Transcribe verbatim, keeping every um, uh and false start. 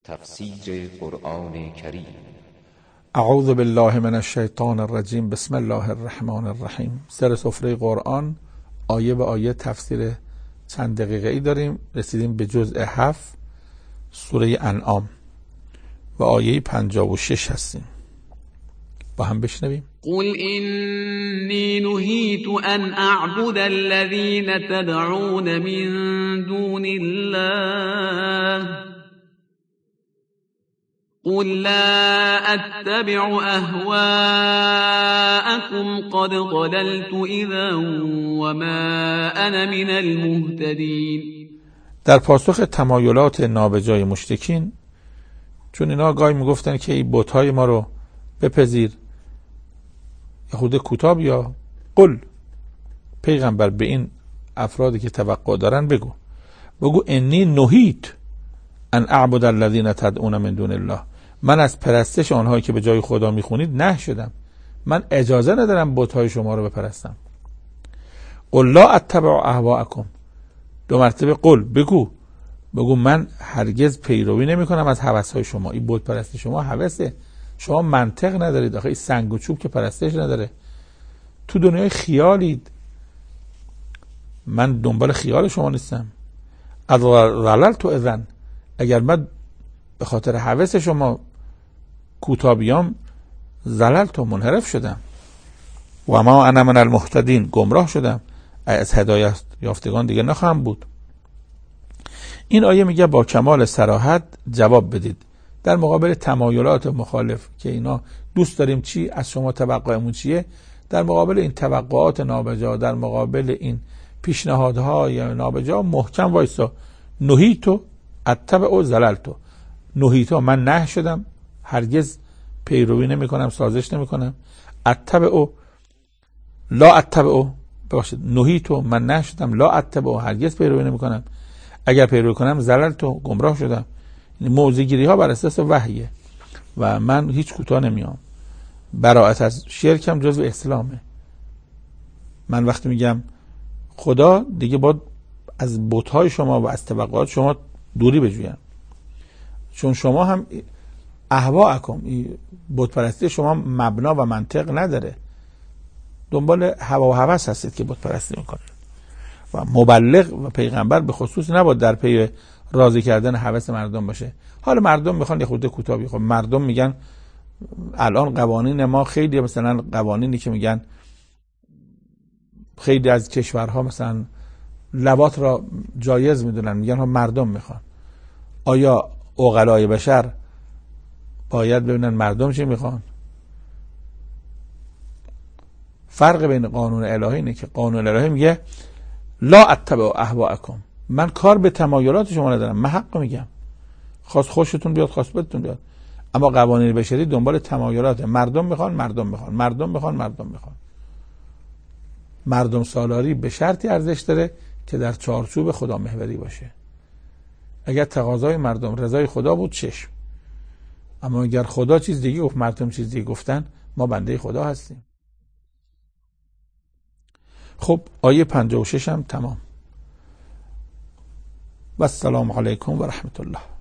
تفسیر قرآن کریم. اعوذ بالله من الشیطان الرجیم. بسم الله الرحمن الرحیم. سر سفره قرآن آیه به آیه تفسیر چند دقیقه ای داریم. رسیدیم به جزء هفت سوره انعام و آیه پنجاه و شش هستیم. با هم بشنویم. قل إني نهيت أن أعبد الذين تدعون من دون الله قل لا أتبع أهواءكم قد ضللت إذا وما أنا من المهتدين. در پاسخ تمایلات نابجای مشرکین، چون اینا گاهی میگفتن که این بت‌های ما رو بپذیر، خود کتاب یا قل، پیغمبر به این افرادی که توقع دارن بگو بگو انی نهیت ان اعبد الذین تدعون من دون الله، من از پرستش آنهایی که به جای خدا میخونید نه شدم، من اجازه ندارم بت‌های شما رو بپرستم. قل لا اتبع اهواءکم، دو مرتبه قل، بگو بگو من هرگز پیروی نمی کنم از هوس‌های شما. این بت پرستی شما هوسه، شما منطق ندارید. آخه این سنگ و چوب که پرستش نداره، تو دنیای خیالید، من دنبال خیال شما نیستم. از ضللت اذن، اگر من به خاطر هوس شما کوتابیام ضللت و منحرف شدم. و ما انا من المهتدین، گمراه شدم، از هدایت یافتگان دیگه نخواهم بود. این آیه میگه با کمال صراحت جواب بدید در مقابل تمایلات مخالف که اینا دوست داریم چی، از شما توقعمون چیه. در مقابل این توقعات نابجا، در مقابل این پیشنهادهای نابجا محکم وایسا. نهیتو اتبع زللتو، نهیتو من نه شدم، هرگز پیروی نمی کنم، سازش نمی کنم. اتبع لا اتبع، ببخشید نهیتو من نه شدم، لا اتبع هرگز پیروی نمی کنم، اگر پیروی کنم زللتو گمراه شدم. موضع گیری ها بر اساس وحیه و من هیچ کوتاه نمیام. براءت از شرکم جزو اسلامه. من وقتی میگم خدا دیگه باید از بت‌های شما و از توقعات شما دوری بجویم، چون شما هم اهواءکم، بت پرستی شما مبنا و منطق نداره، دنبال هوا و هوس هستید که بت پرستی میکنید. و مبلغ و پیغمبر به خصوص نباید در پی راضی کردن هوس مردم باشه. حالا مردم میخوان یه خورده کوتاه، خب مردم میگن الان قوانین ما خیلی، مثلا قوانینی که میگن خیلی از کشورها مثلا لواط را جایز میدونن، میگن ها مردم میخوان. آیا عقلای بشر باید ببینن مردم چی میخوان؟ فرق بین قانون الهی اینه که قانون الهی میگه لا اتبع اهواءکم، من کار به تمایلات شما ندارم، من حق میگم، خواست خوشتون بیاد خواست بدتون بیاد. اما قوانین بشری دنبال تمایلات مردم میخوان، مردم میخوان، مردم میخوان، مردم میخوان. مردم سالاری به شرطی ارزش داره که در چارچوب خدا محوری باشه. اگر تقاضای مردم رضای خدا بود چشم، اما اگر خدا چیز دیگه گفت مردم چیز دیگه گفتن، ما بنده خدا هستیم. خب آیه پنجاه و شش هم تمام. و السلام علیکم و رحمت الله.